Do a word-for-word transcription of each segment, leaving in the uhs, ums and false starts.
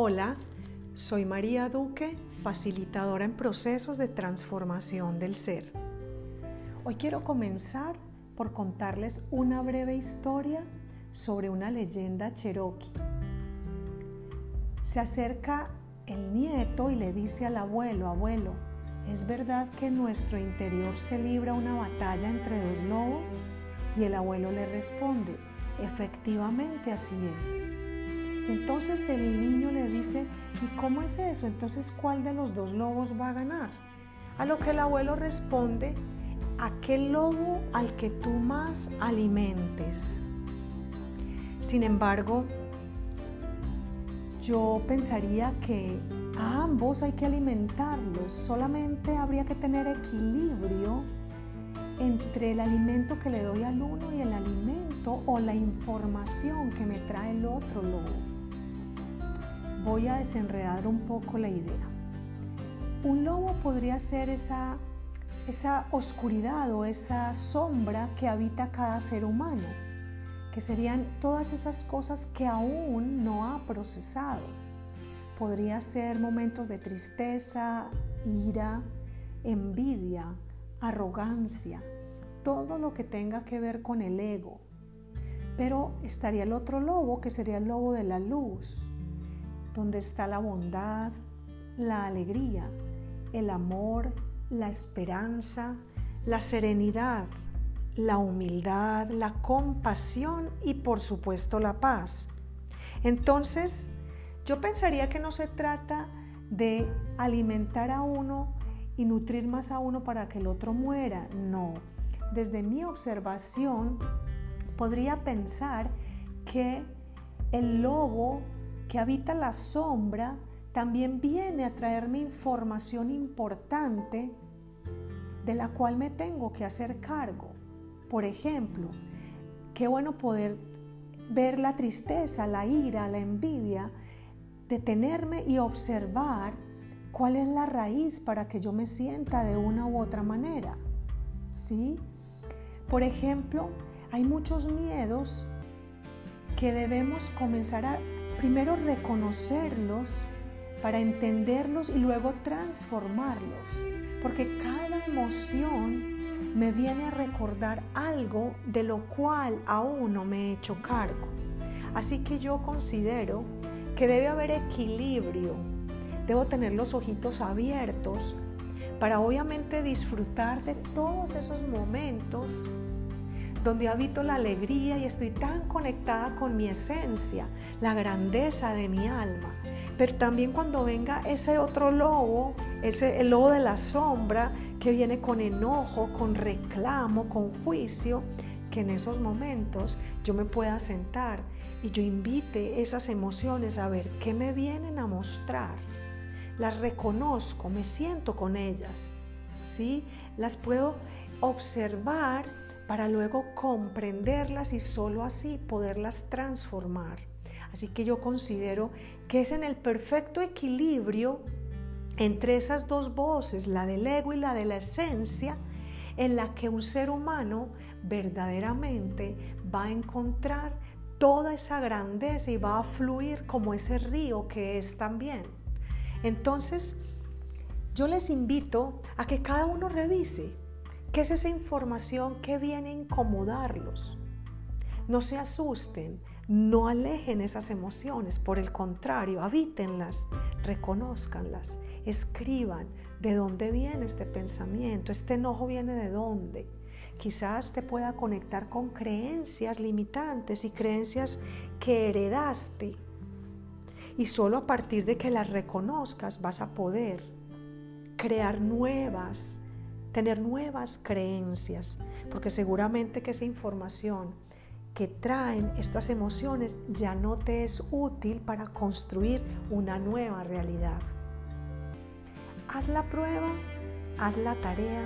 Hola, soy María Duque, facilitadora en procesos de transformación del ser. Hoy quiero comenzar por contarles una breve historia sobre una leyenda cherokee. Se acerca el nieto y le dice al abuelo: abuelo, ¿es verdad que en nuestro interior se libra una batalla entre dos lobos? Y el abuelo le responde: efectivamente así es. Entonces el niño le dice: ¿y cómo es eso? Entonces, ¿cuál de los dos lobos va a ganar? A lo que el abuelo responde: aquel lobo al que tú más alimentes. Sin embargo, yo pensaría que a ambos hay que alimentarlos, solamente habría que tener equilibrio entre el alimento que le doy al uno y el alimento o la información que me trae el otro lobo. Voy a desenredar un poco la idea. Un lobo podría ser esa, esa oscuridad o esa sombra que habita cada ser humano, que serían todas esas cosas que aún no ha procesado. Podría ser momentos de tristeza, ira, envidia, arrogancia, todo lo que tenga que ver con el ego. Pero estaría el otro lobo, que sería el lobo de la luz, donde está la bondad, la alegría, el amor, la esperanza, la serenidad, la humildad, la compasión y por supuesto la paz. Entonces, yo pensaría que no se trata de alimentar a uno y nutrir más a uno para que el otro muera. No, desde mi observación podría pensar que el lobo que habita la sombra también viene a traerme información importante de la cual me tengo que hacer cargo. Por ejemplo, qué bueno poder ver la tristeza, la ira, la envidia, detenerme y observar cuál es la raíz para que yo me sienta de una u otra manera, ¿sí? Por ejemplo, hay muchos miedos que debemos comenzar a primero reconocerlos para entenderlos y luego transformarlos, porque cada emoción me viene a recordar algo de lo cual aún no me he hecho cargo. Así que yo considero que debe haber equilibrio. Debo tener los ojitos abiertos para obviamente disfrutar de todos esos momentos donde habito la alegría y estoy tan conectada con mi esencia, la grandeza de mi alma. Pero también cuando venga ese otro lobo, ese, el lobo de la sombra, que viene con enojo, con reclamo, con juicio, que en esos momentos yo me pueda sentar y yo invite esas emociones a ver qué me vienen a mostrar. Las reconozco, me siento con ellas, ¿sí? Las puedo observar para luego comprenderlas y solo así poderlas transformar. Así que yo considero que es en el perfecto equilibrio entre esas dos voces, la del ego y la de la esencia, en la que un ser humano verdaderamente va a encontrar toda esa grandeza y va a fluir como ese río que es también. Entonces, yo les invito a que cada uno revise qué es esa información que viene a incomodarlos. No se asusten, no alejen esas emociones, por el contrario, habítenlas, reconózcanlas, escriban de dónde viene este pensamiento, este enojo viene de dónde. Quizás te pueda conectar con creencias limitantes y creencias que heredaste. Y solo a partir de que las reconozcas vas a poder crear nuevas, tener nuevas creencias, porque seguramente que esa información que traen estas emociones ya no te es útil para construir una nueva realidad. Haz la prueba, haz la tarea,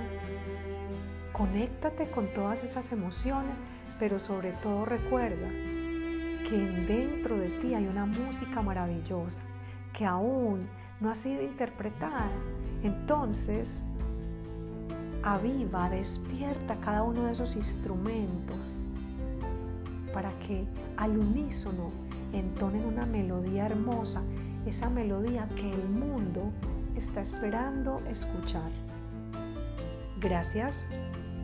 conéctate con todas esas emociones, pero sobre todo recuerda que dentro de ti hay una música maravillosa que aún no ha sido interpretada. Entonces, aviva, despierta cada uno de esos instrumentos para que al unísono entonen una melodía hermosa esa melodía que el mundo está esperando escuchar. Gracias